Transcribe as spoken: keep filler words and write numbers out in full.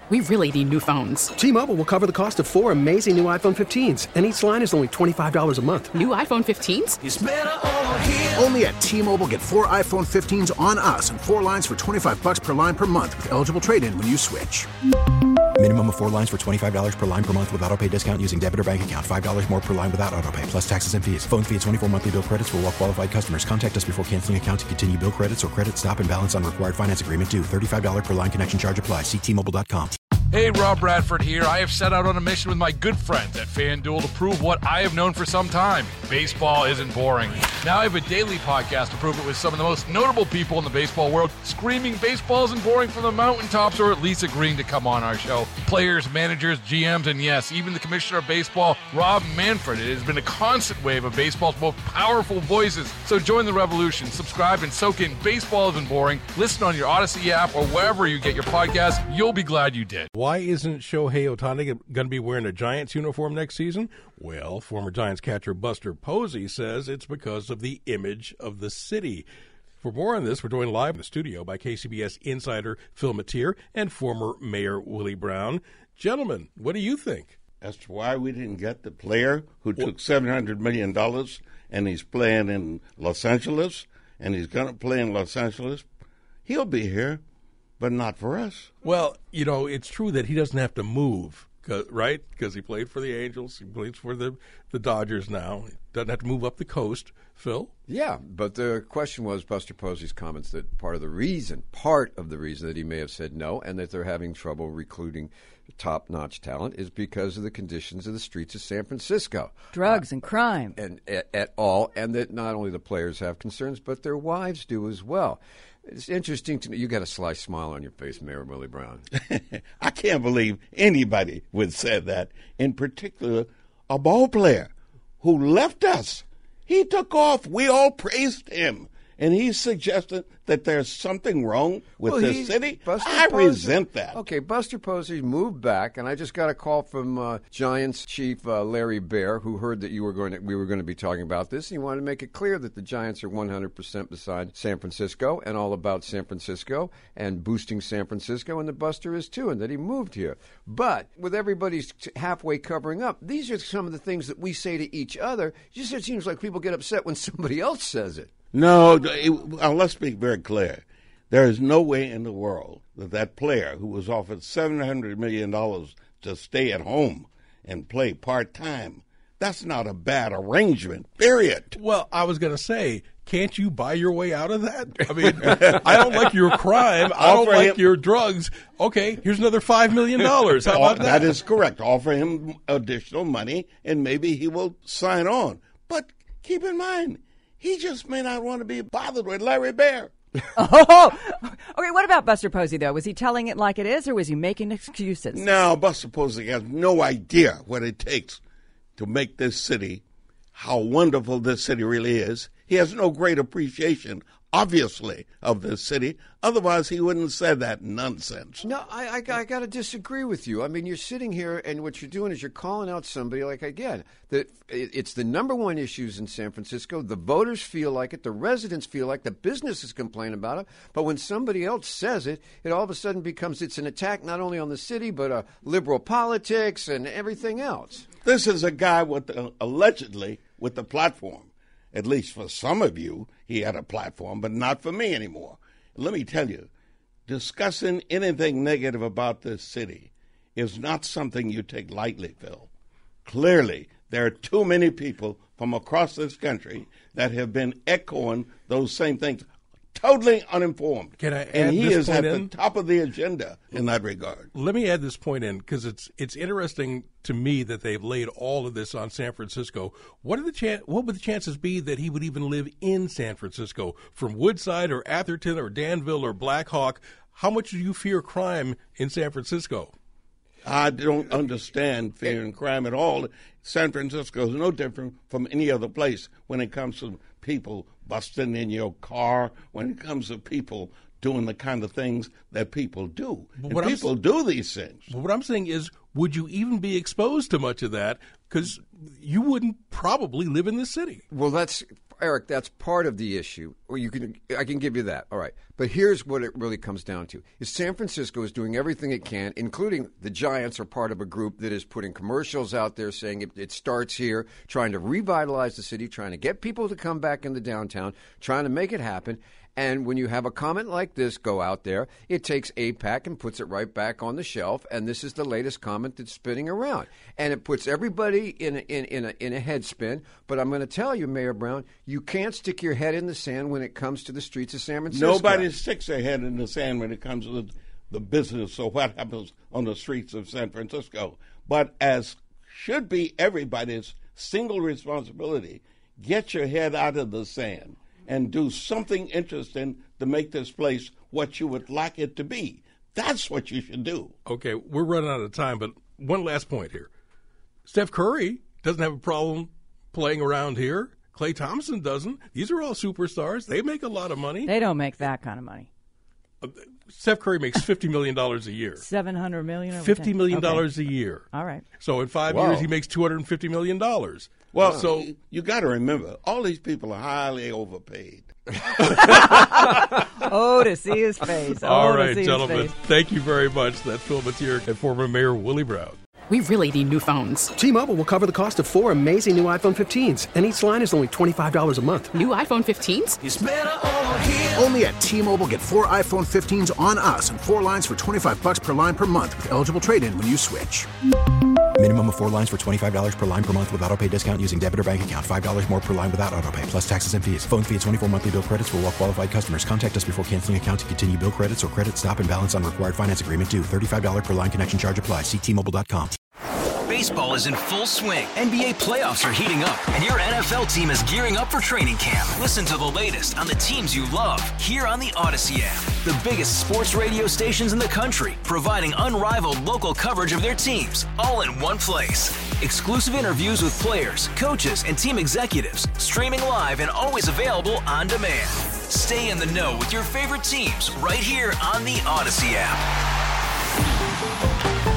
we really need new phones. T-Mobile will cover the cost of four amazing new iPhone fifteens, and each line is only twenty-five dollars a month. New iPhone fifteens? It's better over here. Only at T-Mobile, get four iPhone fifteens on us and four lines for twenty-five dollars per line per month with eligible trade-in when you switch. Minimum of four lines for twenty-five dollars per line per month with autopay discount using debit or bank account. five dollars more per line without autopay, plus taxes and fees. Phone fee at twenty-four monthly bill credits for well-qualified customers. Contact us before canceling account to continue bill credits or credit stop and balance on required finance agreement due. thirty-five dollars per line connection charge applies. See T Mobile dot com. Hey, Rob Bradford here. I have set out on a mission with my good friends at FanDuel to prove what I have known for some time. Baseball isn't boring. Now I have a daily podcast to prove it with some of the most notable people in the baseball world, screaming baseball isn't boring from the mountaintops, or at least agreeing to come on our show. Players, managers, G Ms, and yes, even the commissioner of baseball, Rob Manfred. It has been a constant wave of baseball's most powerful voices. So join the revolution. Subscribe and soak in Baseball Isn't Boring. Listen on your Odyssey app or wherever you get your podcast. You'll be glad you did. Why isn't Shohei Ohtani going to be wearing a Giants uniform next season? Well, former Giants catcher Buster Posey says it's because of the image of the city. For more on this, we're joined live in the studio by K C B S insider Phil Matier and former Mayor Willie Brown. Gentlemen, what do you think? As to why we didn't get the player who well, took seven hundred million dollars and he's playing in Los Angeles and he's going to play in Los Angeles, he'll be here. But not for us. Well, you know, it's true that he doesn't have to move, right? Because he played for the Angels. He plays for the, the Dodgers now. He doesn't have to move up the coast. Phil? Yeah, but the question was Buster Posey's comments that part of the reason, part of the reason that he may have said no and that they're having trouble recruiting top-notch talent is because of the conditions of the streets of San Francisco. Drugs uh, and crime. And at, at all, and that not only the players have concerns, but their wives do as well. It's interesting to me. You got a sly smile on your face, Mayor Willie Brown. I can't believe anybody would say that, in particular a ball player who left us. He took off. We all praised him. And he suggested that there's something wrong with well, this city. Buster I Posey, resent that. Okay, Buster Posey moved back, and I just got a call from uh, Giants chief uh, Larry Baer, who heard that you were going to, we were going to be talking about this, and he wanted to make it clear that the Giants are one hundred percent beside San Francisco and all about San Francisco and boosting San Francisco, and that Buster is too, and that he moved here. But with everybody's halfway covering up, these are some of the things that we say to each other. It just it seems like people get upset when somebody else says it. No, it, uh, let's be very clear. There is no way in the world that that player who was offered seven hundred million dollars to stay at home and play part-time, that's not a bad arrangement, period. Well, I was going to say, can't you buy your way out of that? I mean, I don't like your crime. I don't like him, your drugs. Okay, here's another five million dollars. How about that? That is correct. Offer him additional money, and maybe he will sign on. But keep in mind, he just may not want to be bothered with Larry Baer. Oh, okay. What about Buster Posey, though? Was he telling it like it is, or was he making excuses? No, Buster Posey has no idea what it takes to make this city, how wonderful this city really is. He has no great appreciation, obviously, of this city. Otherwise, he wouldn't have said that nonsense. No, I, I, I got to disagree with you. I mean, you're sitting here, and what you're doing is you're calling out somebody, like, again, that it's the number one issues in San Francisco. The voters feel like it. The residents feel like the businesses complain about it. But when somebody else says it, it all of a sudden becomes, it's an attack not only on the city, but uh, liberal politics and everything else. This is a guy with, uh, allegedly, with the platform. At least for some of you, he had a platform, but not for me anymore. Let me tell you, discussing anything negative about this city is not something you take lightly, Phil. Clearly, there are too many people from across this country that have been echoing those same things, totally uninformed. Can I add and he this is point at in? the top of the agenda in that regard. Let me add this point in, because it's it's interesting to me that they've laid all of this on San Francisco. What are the chan- What would the chances be that he would even live in San Francisco, from Woodside or Atherton or Danville or Black Hawk? How much do you fear crime in San Francisco? I don't understand fear and crime at all. San Francisco is no different from any other place when it comes to people busting in your car, when it comes to people doing the kind of things that people do. And people I'm, do these things. But what I'm saying is, would you even be exposed to much of that? Because you wouldn't probably live in the city. Well, that's Eric, that's part of the issue. Or you can, I can give you that. All right. But here's what it really comes down to: is San Francisco is doing everything it can, including the Giants are part of a group that is putting commercials out there saying it, it starts here, trying to revitalize the city, trying to get people to come back in the downtown, trying to make it happen. And when you have a comment like this go out there, it takes A PAC and puts it right back on the shelf. And this is the latest comment that's spinning around. And it puts everybody in a, in, in, a, in a head spin. But I'm going to tell you, Mayor Brown, you can't stick your head in the sand when it comes to the streets of San Francisco. Nobody sticks their head in the sand when it comes to the, the business of what happens on the streets of San Francisco. But as should be everybody's single responsibility, get your head out of the sand and do something interesting to make this place what you would like it to be. That's what you should do. Okay, we're running out of time, but one last point here. Steph Curry doesn't have a problem playing around here. Klay Thompson doesn't. These are all superstars. They make a lot of money. They don't make that kind of money. Uh, Steph Curry makes fifty million dollars a year. seven hundred million dollars? fifty million dollars okay. a year. All right. So in five Wow. years, he makes two hundred fifty million dollars. Well, so you, you got to remember, all these people are highly overpaid. Oh, to see his face. All oh, right, to see gentlemen. His face. Thank you very much. That's Phil Matier and former Mayor Willie Brown. We really need new phones. T-Mobile will cover the cost of four amazing new iPhone fifteens, and each line is only twenty-five dollars a month. New iPhone fifteens? Only at T-Mobile, get four iPhone fifteens on us and four lines for twenty-five bucks per line per month with eligible trade-in when you switch. Minimum of four lines for twenty-five dollars per line per month with autopay discount using debit or bank account. five dollars more per line without autopay, plus taxes and fees. Phone fee at twenty-four monthly bill credits for well-qualified customers. Contact us before canceling account to continue bill credits or credit stop and balance on required finance agreement due. thirty-five dollars per line connection charge applies. See T Mobile dot com. Baseball is in full swing. N B A playoffs are heating up, and your N F L team is gearing up for training camp. Listen to the latest on the teams you love here on the Odyssey app. The biggest sports radio stations in the country, providing unrivaled local coverage of their teams, all in one place. Exclusive interviews with players, coaches, and team executives, streaming live and always available on demand. Stay in the know with your favorite teams right here on the Odyssey app.